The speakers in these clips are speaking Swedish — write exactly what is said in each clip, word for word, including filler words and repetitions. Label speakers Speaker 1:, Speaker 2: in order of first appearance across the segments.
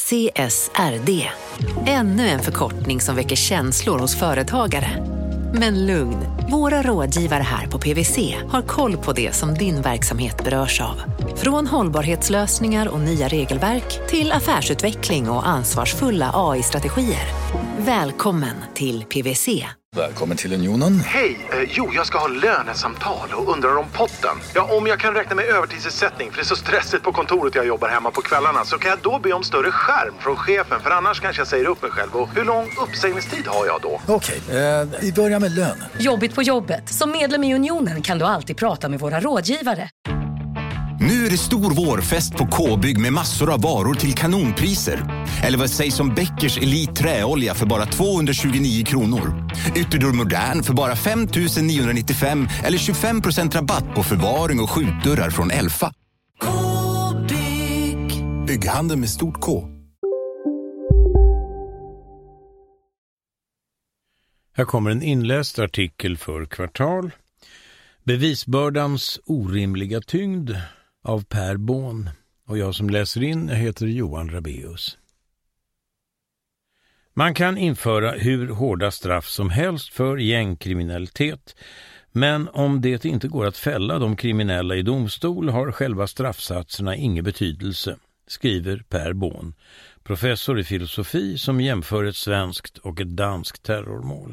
Speaker 1: C S R D. Ännu en förkortning som väcker känslor hos företagare. Men lugn, våra rådgivare här på P W C har koll på det som din verksamhet berörs av. Från hållbarhetslösningar och nya regelverk till affärsutveckling och ansvarsfulla A I-strategier. Välkommen till P W C.
Speaker 2: Välkommen till Unionen.
Speaker 3: Hej, eh, jo jag ska ha lönesamtal och undrar om potten. Ja, om jag kan räkna med övertidsersättning för det är så stressigt på kontoret jag jobbar hemma på kvällarna, så kan jag då be om större skärm från chefen, för annars kanske jag säger upp mig själv. Och hur lång uppsägningstid har jag då?
Speaker 2: Okej, eh, vi börjar med lön.
Speaker 4: Jobbigt på jobbet. Som medlem i Unionen kan du alltid prata med våra rådgivare.
Speaker 5: Nu är det stor vårfest på K-bygg med massor av varor till kanonpriser. Eller vad sägs om Bäckers Elite träolja för bara tvåhundratjugonio kronor. Ytterdörr Modern för bara fem tusen niohundranittiofem eller tjugofem procent rabatt på förvaring och skjutdörrar från Elfa.
Speaker 4: K-bygg.
Speaker 5: Bygghandel med stort K.
Speaker 6: Här kommer en inläst artikel för Kvartal. Bevisbördans orimliga tyngd av Per Born. Och jag som läser in heter Johan Rabeus. Man kan införa hur hårda straff som helst för gängkriminalitet, men om det inte går att fälla de kriminella i domstol har själva straffsatserna ingen betydelse, skriver Per Born, professor i filosofi som jämför ett svenskt och ett danskt terrormål.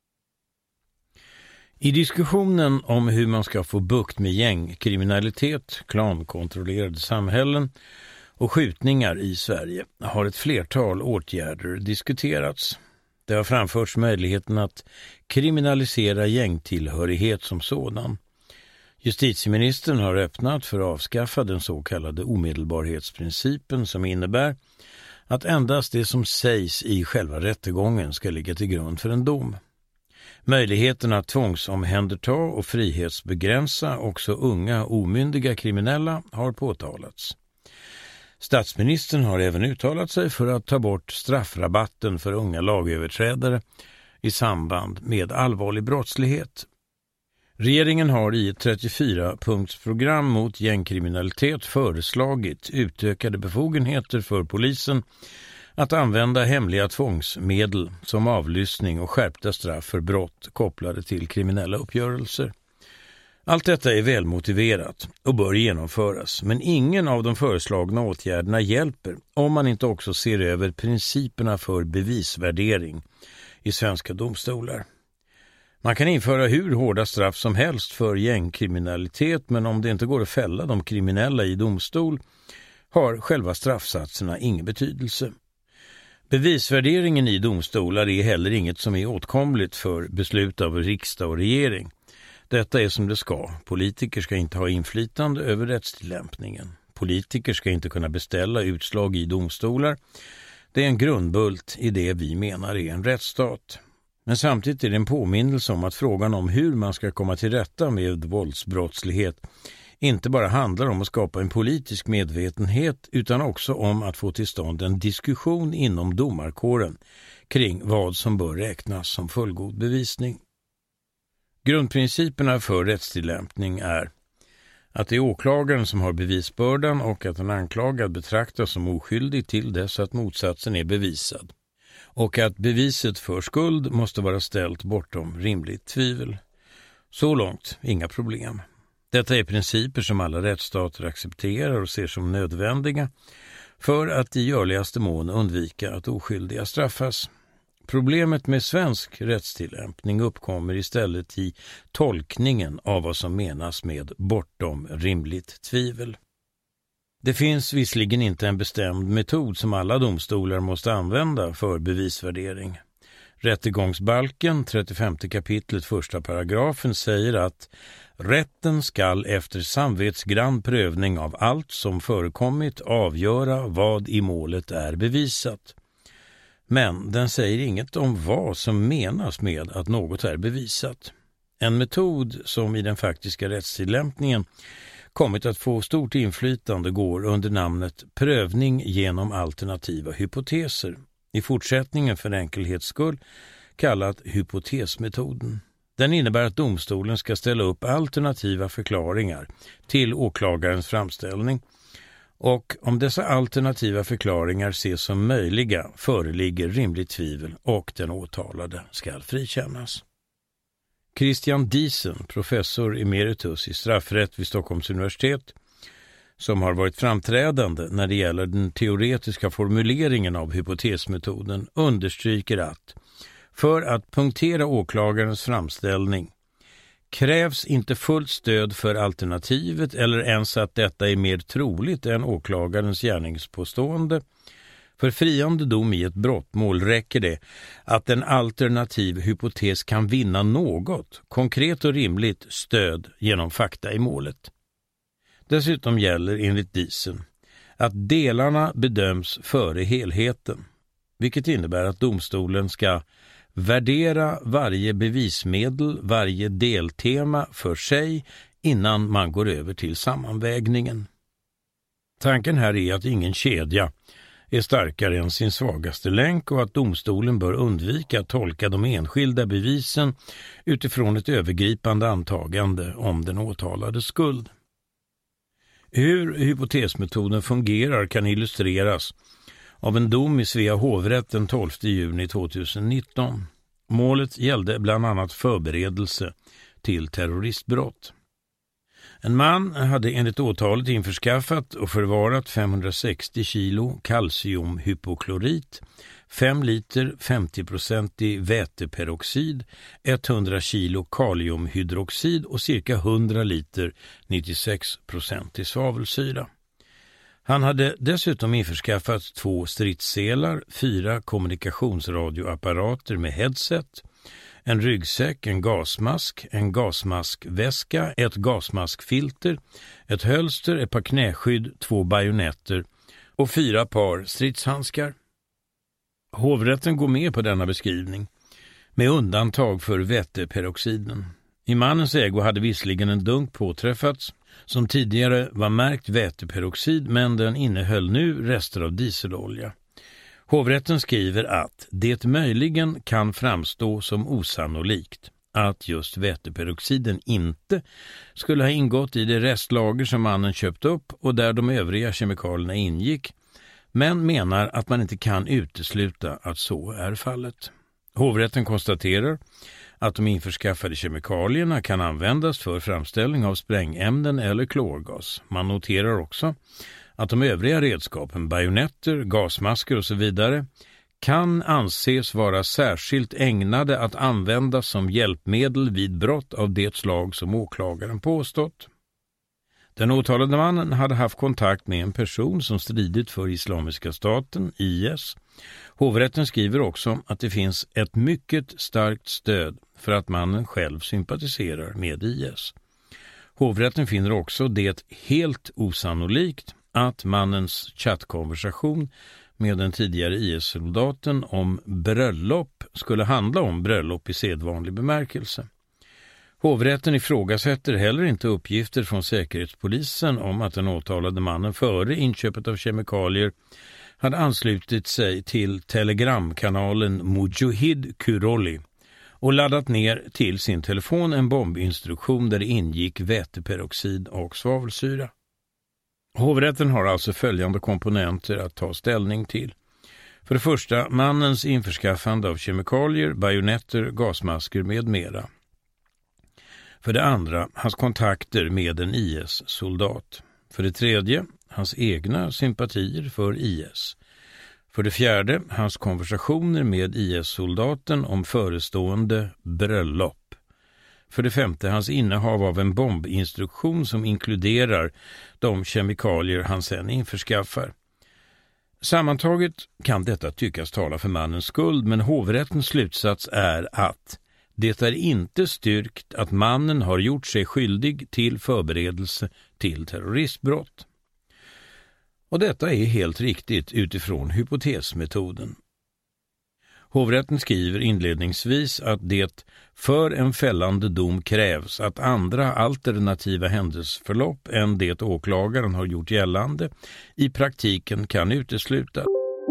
Speaker 6: I diskussionen om hur man ska få bukt med gängkriminalitet, klankontrollerade samhällen och skjutningar i Sverige har ett flertal åtgärder diskuterats. Det har framförts möjligheten att kriminalisera gängtillhörighet som sådan. Justitieministern har öppnat för att avskaffa den så kallade omedelbarhetsprincipen som innebär att endast det som sägs i själva rättegången ska ligga till grund för en dom. Möjligheten att tvångsomhänderta och frihetsbegränsa också unga omyndiga kriminella har påtalats. Statsministern har även uttalat sig för att ta bort straffrabatten för unga lagöverträdare i samband med allvarlig brottslighet. Regeringen har i ett trettiofyra-punktsprogram mot gängkriminalitet föreslagit utökade befogenheter för polisen att använda hemliga tvångsmedel som avlyssning och skärpta straff för brott kopplade till kriminella uppgörelser. Allt detta är välmotiverat och bör genomföras, men ingen av de föreslagna åtgärderna hjälper om man inte också ser över principerna för bevisvärdering i svenska domstolar. Man kan införa hur hårda straff som helst för gängkriminalitet, men om det inte går att fälla de kriminella i domstol har själva straffsatserna ingen betydelse. Bevisvärderingen i domstolar är heller inget som är åtkomligt för beslut av riksdag och regering. Detta är som det ska. Politiker ska inte ha inflytande över rättstillämpningen. Politiker ska inte kunna beställa utslag i domstolar. Det är en grundbult i det vi menar är en rättsstat. Men samtidigt är det en påminnelse om att frågan om hur man ska komma till rätta med våldsbrottslighet inte bara handlar om att skapa en politisk medvetenhet utan också om att få till stånd en diskussion inom domarkåren kring vad som bör räknas som fullgod bevisning. Grundprinciperna för rättstillämpning är att det är åklagaren som har bevisbördan och att en anklagad betraktas som oskyldig till dess att motsatsen är bevisad. Och att beviset för skuld måste vara ställt bortom rimligt tvivel. Så långt, inga problem. Detta är principer som alla rättsstater accepterar och ser som nödvändiga för att i görligaste mån undvika att oskyldiga straffas. Problemet med svensk rättstillämpning uppkommer istället i tolkningen av vad som menas med bortom rimligt tvivel. Det finns visserligen inte en bestämd metod som alla domstolar måste använda för bevisvärdering. Rättegångsbalken, trettiofemte kapitlet första paragrafen, säger att rätten skall efter samvetsgrann prövning av allt som förekommit avgöra vad i målet är bevisat. Men den säger inget om vad som menas med att något är bevisat. En metod som i den faktiska rättstillämpningen kommit att få stort inflytande går under namnet prövning genom alternativa hypoteser. I fortsättningen för enkelhets skull kallat hypotesmetoden. Den innebär att domstolen ska ställa upp alternativa förklaringar till åklagarens framställning Och om dessa alternativa förklaringar ses som möjliga föreligger rimligt tvivel och den åtalade ska frikännas. Christian Diesen, professor emeritus i straffrätt vid Stockholms universitet, som har varit framträdande när det gäller den teoretiska formuleringen av hypotesmetoden, understryker att för att punktera åklagarens framställning krävs inte fullt stöd för alternativet eller ens att detta är mer troligt än åklagarens gärningspåstående. För friande dom i ett brottmål räcker det att en alternativ hypotes kan vinna något konkret och rimligt stöd genom fakta i målet. Dessutom gäller enligt Diesen att delarna bedöms före helheten, vilket innebär att domstolen ska värdera varje bevismedel, varje deltema för sig innan man går över till sammanvägningen. Tanken här är att ingen kedja är starkare än sin svagaste länk och att domstolen bör undvika att tolka de enskilda bevisen utifrån ett övergripande antagande om den åtalades skuld. Hur hypotesmetoden fungerar kan illustreras av en dom i Svea hovrätt den tolfte juni tjugonitton. Målet gällde bland annat förberedelse till terroristbrott. En man hade enligt åtalet införskaffat och förvarat femhundrasextio kilo kalciumhypoklorit, fem liter femtio procent väteperoxid, hundra kilo kaliumhydroxid och cirka hundra liter nittiosex procent svavelsyra. Han hade dessutom införskaffat två stridsselar, fyra kommunikationsradioapparater med headset, en ryggsäck, en gasmask, en gasmaskväska, ett gasmaskfilter, ett hölster, ett par knäskydd, två bajonetter och fyra par stridshandskar. Hovrätten går med på denna beskrivning, med undantag för väteperoxiden. I mannens ägo hade visserligen en dunk påträffats som tidigare var märkt väteperoxid, men den innehöll nu rester av dieselolja. Hovrätten skriver att det möjligen kan framstå som osannolikt att just väteperoxiden inte skulle ha ingått i det restlager som mannen köpt upp och där de övriga kemikalierna ingick, men menar att man inte kan utesluta att så är fallet. Hovrätten konstaterar att de införskaffade kemikalierna kan användas för framställning av sprängämnen eller klorgas. Man noterar också att de övriga redskapen, bajonetter, gasmasker och så vidare, kan anses vara särskilt ägnade att användas som hjälpmedel vid brott av det slag som åklagaren påstått. Den åtalade mannen hade haft kontakt med en person som stridit för Islamiska staten, I S. Hovrätten skriver också att det finns ett mycket starkt stöd för att mannen själv sympatiserar med I S. Hovrätten finner också det helt osannolikt att mannens chattkonversation med den tidigare I S-soldaten om bröllop skulle handla om bröllop i sedvanlig bemärkelse. Hovrätten ifrågasätter heller inte uppgifter från säkerhetspolisen om att den åtalade mannen före inköpet av kemikalier hade anslutit sig till telegramkanalen Mujahid Kuroli och laddat ner till sin telefon en bombinstruktion där det ingick väteperoxid och svavelsyra. Hovrätten har alltså följande komponenter att ta ställning till. För det första, mannens införskaffande av kemikalier, bajonetter, gasmasker med mera. För det andra, hans kontakter med en I S-soldat. För det tredje, hans egna sympatier för I S. För det fjärde, hans konversationer med I S-soldaten om förestående bröllop. För det femte, hans innehav av en bombinstruktion som inkluderar de kemikalier han sedan införskaffar. Sammantaget kan detta tyckas tala för mannens skuld, men hovrättens slutsats är att det är inte styrkt att mannen har gjort sig skyldig till förberedelse till terroristbrott. Och detta är helt riktigt utifrån hypotesmetoden. Hovrätten skriver inledningsvis att det för en fällande dom krävs att andra alternativa händelseförlopp än det åklagaren har gjort gällande i praktiken kan uteslutas.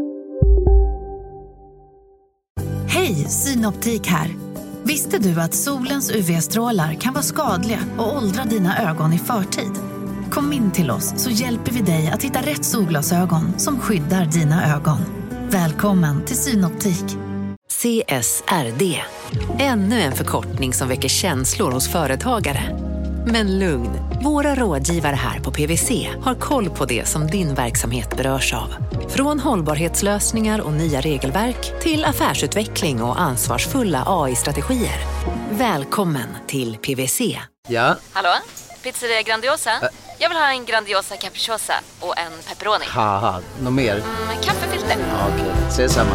Speaker 7: Hej, Synoptik här. Visste du att solens U V-strålar kan vara skadliga och åldra dina ögon i förtid? Kom in till oss så hjälper vi dig att hitta rätt solglasögon som skyddar dina ögon. Välkommen till Synoptik.
Speaker 1: C S R D. Ännu en förkortning som väcker känslor hos företagare. Men lugn, våra rådgivare här på P V C har koll på det som din verksamhet berörs av. Från hållbarhetslösningar och nya regelverk till affärsutveckling och ansvarsfulla A I-strategier. Välkommen till P V C.
Speaker 8: Ja?
Speaker 9: Hallå? Pizzeria Grandiosa? Ä- Jag vill ha en Grandiosa capriciosa och en pepperoni.
Speaker 8: Haha, något mer?
Speaker 9: Mm, kaffefilter.
Speaker 8: Ja, okej, okay. Ses samma.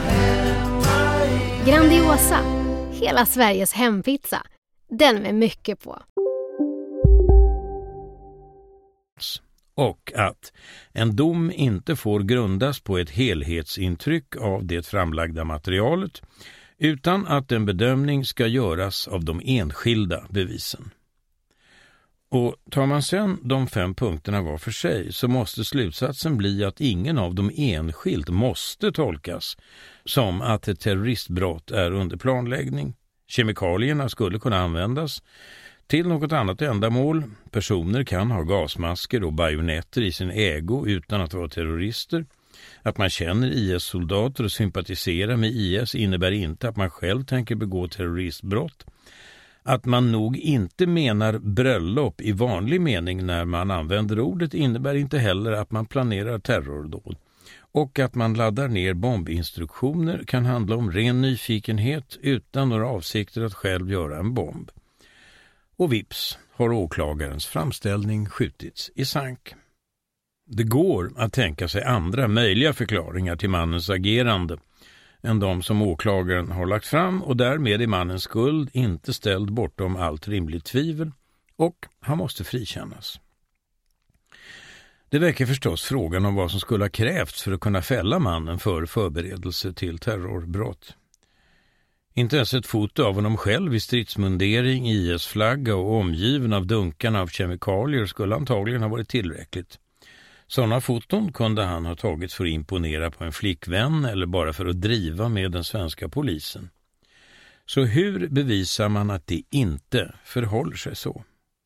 Speaker 10: Grandiosa, hela Sveriges hempizza. Den med mycket på.
Speaker 6: Och att en dom inte får grundas på ett helhetsintryck av det framlagda materialet utan att en bedömning ska göras av de enskilda bevisen. Och tar man sedan de fem punkterna var för sig så måste slutsatsen bli att ingen av dem enskilt måste tolkas som att ett terroristbrott är under planläggning. Kemikalierna skulle kunna användas till något annat ändamål. Personer kan ha gasmasker och bajonetter i sin ägo utan att vara terrorister. Att man känner I S-soldater och sympatiserar med I S innebär inte att man själv tänker begå terroristbrott. Att man nog inte menar bröllop i vanlig mening när man använder ordet innebär inte heller att man planerar terrordåd. Och att man laddar ner bombinstruktioner kan handla om ren nyfikenhet utan några avsikter att själv göra en bomb. Och vips har åklagarens framställning skjutits i sank. Det går att tänka sig andra möjliga förklaringar till mannens agerande än de som åklagaren har lagt fram och därmed är mannens skuld inte ställd bortom allt rimligt tvivel och han måste frikännas. Det väcker förstås frågan om vad som skulle ha krävts för att kunna fälla mannen för förberedelse till terrorbrott. Inte ens ett foto av honom själv i stridsmundering, I S-flagga och omgiven av dunkarna av kemikalier skulle antagligen ha varit tillräckligt. Sådana foton kunde han ha tagit för att imponera på en flickvän eller bara för att driva med den svenska polisen. Så hur bevisar man att det inte förhåller sig så?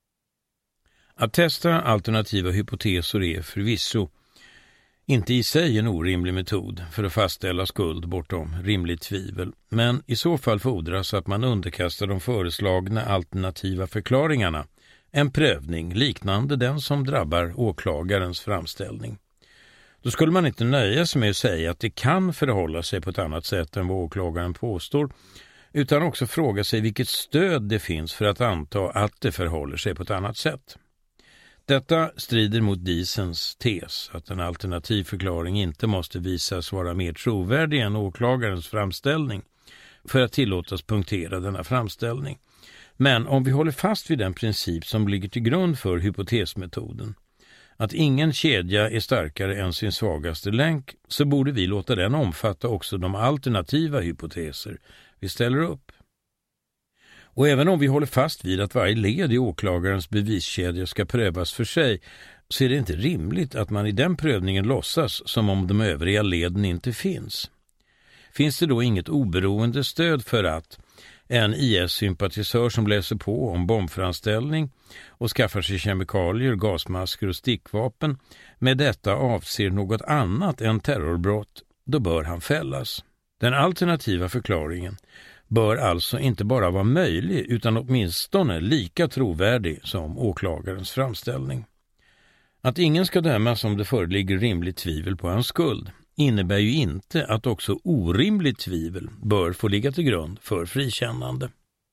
Speaker 6: Att testa alternativa hypoteser är förvisso inte i sig en orimlig metod för att fastställa skuld bortom rimligt tvivel, men i så fall fordras att man underkastar de föreslagna alternativa förklaringarna en prövning liknande den som drabbar åklagarens framställning. Då skulle man inte nöja sig med att säga att det kan förhålla sig på ett annat sätt än vad åklagaren påstår, utan också fråga sig vilket stöd det finns för att anta att det förhåller sig på ett annat sätt. Detta strider mot Diesens tes att en alternativ förklaring inte måste visas vara mer trovärdig än åklagarens framställning för att tillåtas punktera denna framställning. Men om vi håller fast vid den princip som ligger till grund för hypotesmetoden, att ingen kedja är starkare än sin svagaste länk, så borde vi låta den omfatta också de alternativa hypoteser vi ställer upp. Och även om vi håller fast vid att varje led i åklagarens beviskedja ska prövas för sig, så är det inte rimligt att man i den prövningen låtsas som om de övriga leden inte finns. Finns det då inget oberoende stöd för att en I S-sympatisör som läser på om bombframställning och skaffar sig kemikalier, gasmasker och stickvapen med detta avser något annat än terrorbrott, då bör han fällas. Den alternativa förklaringen bör alltså inte bara vara möjlig utan åtminstone lika trovärdig som åklagarens framställning. Att ingen ska dömas om det föreligger rimligt tvivel på hans skuld innebär ju inte att också orimligt tvivel bör få ligga till grund för frikännande.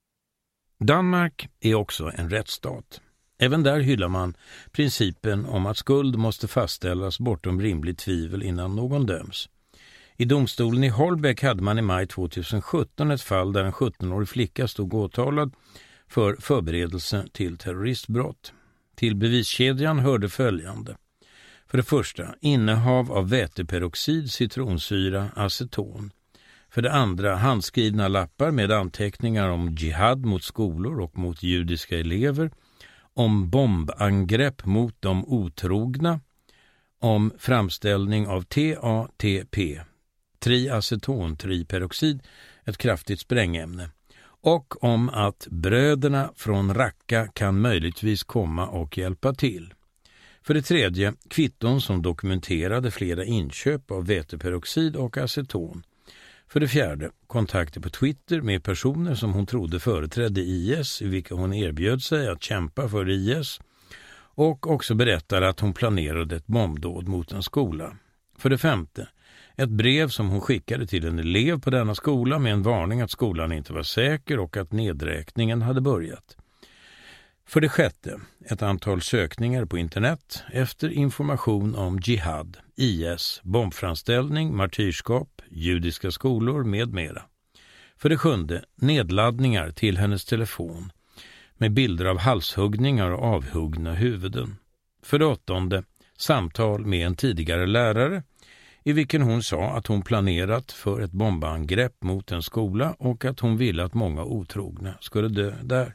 Speaker 6: Danmark är också en rättsstat. Även där hyllar man principen om att skuld måste fastställas bortom rimligt tvivel innan någon döms. I domstolen i Holbæk hade man i maj tjugohundrasjutton ett fall där en sjuttonårig flicka stod åtalad för förberedelse till terroristbrott. Till beviskedjan hörde följande. För det första, innehav av väteperoxid, citronsyra, aceton. För det andra, handskrivna lappar med anteckningar om jihad mot skolor och mot judiska elever, om bombangrepp mot de otrogna, om framställning av T A T P, triacetontriperoxid, ett kraftigt sprängämne, och om att bröderna från Raqqa kan möjligtvis komma och hjälpa till. För det tredje, kvitton som dokumenterade flera inköp av väteperoxid och aceton. För det fjärde, kontakter på Twitter med personer som hon trodde företrädde I S, i vilka hon erbjöd sig att kämpa för I S, och också berättade att hon planerade ett bombdåd mot en skola. För det femte, ett brev som hon skickade till en elev på denna skola med en varning att skolan inte var säker och att nedräkningen hade börjat. För det sjätte, ett antal sökningar på internet efter information om jihad, I S, bombframställning, martyrskap, judiska skolor med mera. För det sjunde, nedladdningar till hennes telefon med bilder av halshuggningar och avhuggna huvuden. För det åttonde, samtal med en tidigare lärare i vilken hon sa att hon planerat för ett bombangrepp mot en skola och att hon ville att många otrogna skulle dö där.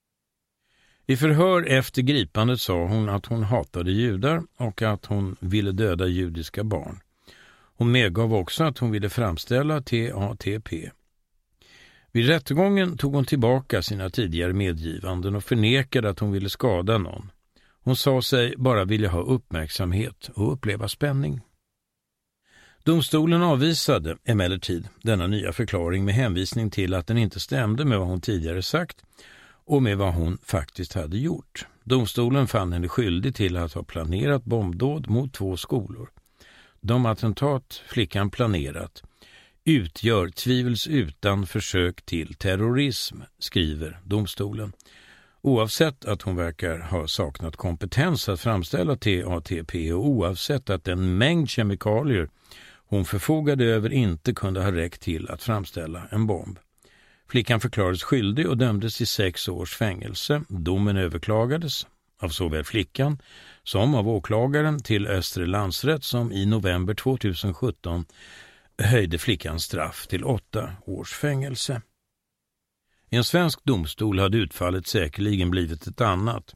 Speaker 6: I förhör efter gripandet sa hon att hon hatade judar och att hon ville döda judiska barn. Hon medgav också att hon ville framställa T A T P. Vid rättegången tog hon tillbaka sina tidigare medgivanden och förnekade att hon ville skada någon. Hon sa sig bara vilja ha uppmärksamhet och uppleva spänning. Domstolen avvisade emellertid denna nya förklaring med hänvisning till att den inte stämde med vad hon tidigare sagt och med vad hon faktiskt hade gjort. Domstolen fann henne skyldig till att ha planerat bombdåd mot två skolor. De attentat flickan planerat utgör tvivelsutan försök till terrorism, skriver domstolen. Oavsett att hon verkar ha saknat kompetens att framställa T A T P och oavsett att en mängd kemikalier hon förfogade över inte kunde ha räckt till att framställa en bomb. Flickan förklarades skyldig och dömdes till sex års fängelse. Domen överklagades av såväl flickan som av åklagaren till Östra landsrätt som i november tjugohundrasjutton höjde flickans straff till åtta års fängelse. I en svensk domstol hade utfallet säkerligen blivit ett annat.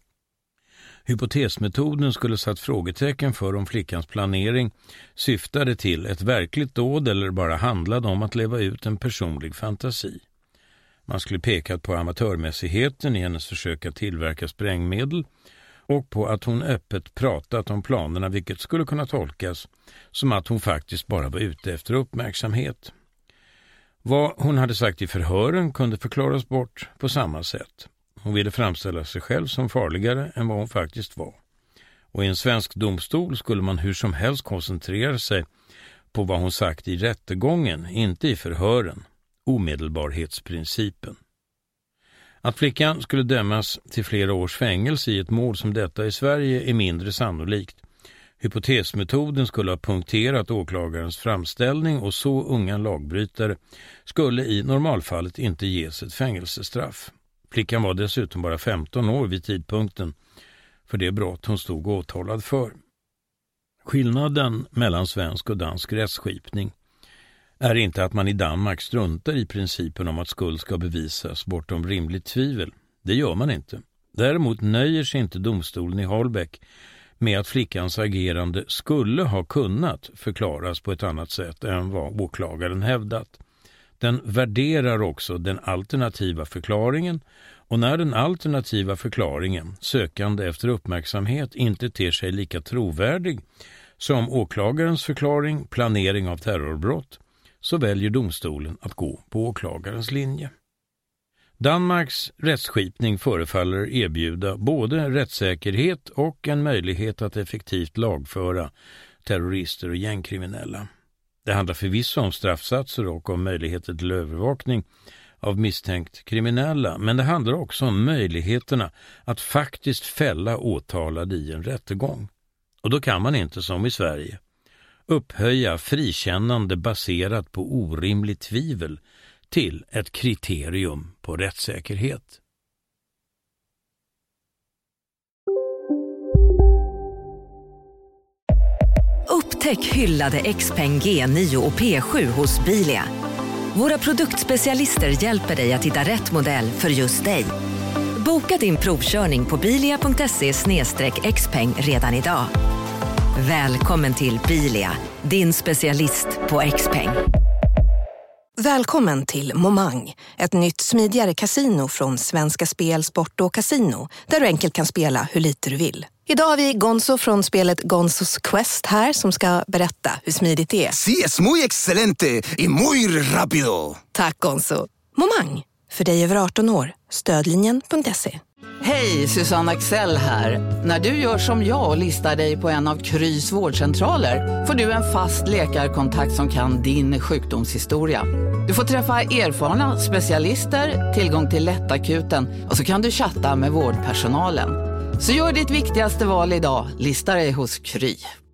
Speaker 6: Hypotesmetoden skulle satt frågetecken för om flickans planering syftade till ett verkligt dåd eller bara handlade om att leva ut en personlig fantasi. Man skulle pekat på amatörmässigheten i hennes försök att tillverka sprängmedel och på att hon öppet pratat om planerna, vilket skulle kunna tolkas som att hon faktiskt bara var ute efter uppmärksamhet. Vad hon hade sagt i förhören kunde förklaras bort på samma sätt. Hon ville framställa sig själv som farligare än vad hon faktiskt var. Och i en svensk domstol skulle man hur som helst koncentrera sig på vad hon sagt i rättegången, inte i förhören. Omedelbarhetsprincipen. Att flickan skulle dömas till flera års fängelse i ett mål som detta i Sverige är mindre sannolikt. Hypotesmetoden skulle ha punkterat åklagarens framställning och så unga lagbrytare skulle i normalfallet inte ges ett fängelsestraff. Flickan var dessutom bara femton år vid tidpunkten för det brott hon stod åtalad för. Skillnaden mellan svensk och dansk rättsskipning är inte att man i Danmark struntar i principen om att skuld ska bevisas bortom rimligt tvivel. Det gör man inte. Däremot nöjer sig inte domstolen i Holbäck med att flickans agerande skulle ha kunnat förklaras på ett annat sätt än vad åklagaren hävdat. Den värderar också den alternativa förklaringen, och när den alternativa förklaringen, sökande efter uppmärksamhet, inte ter sig lika trovärdig som åklagarens förklaring, planering av terrorbrott, så väljer domstolen att gå på åklagarens linje. Danmarks rättsskipning förefaller erbjuda både rättssäkerhet och en möjlighet att effektivt lagföra terrorister och gängkriminella. Det handlar förvisso om straffsatser och om möjligheter till övervakning av misstänkt kriminella, men det handlar också om möjligheterna att faktiskt fälla åtalade i en rättegång. Och då kan man inte, som i Sverige, upphöja frikännande baserat på orimligt tvivel till ett kriterium på rättssäkerhet.
Speaker 11: Upptäck hyllade Xpeng G nio och P sju hos Bilia. Våra produktspecialister hjälper dig att hitta rätt modell för just dig. Boka din provkörning på bilia punkt se slash xpeng redan idag. Välkommen till Bilia, din specialist på Xpeng.
Speaker 12: Välkommen till Momang, ett nytt smidigare kasino från Svenska Spel, Sport och Casino, där du enkelt kan spela hur lite du vill. Idag har vi Gonzo från spelet Gonzos Quest här som ska berätta hur smidigt det är.
Speaker 13: Sí, es muy excelente y muy rápido.
Speaker 12: Tack Gonzo. Momang, för dig över arton år. Stödlinjen punkt se.
Speaker 14: Hej, Susanne Axel här. När du gör som jag och listar dig på en av Krys vårdcentraler får du en fast läkarkontakt som kan din sjukdomshistoria. Du får träffa erfarna specialister, tillgång till lättakuten och så kan du chatta med vårdpersonalen. Så gör ditt viktigaste val idag, lista dig hos Kry.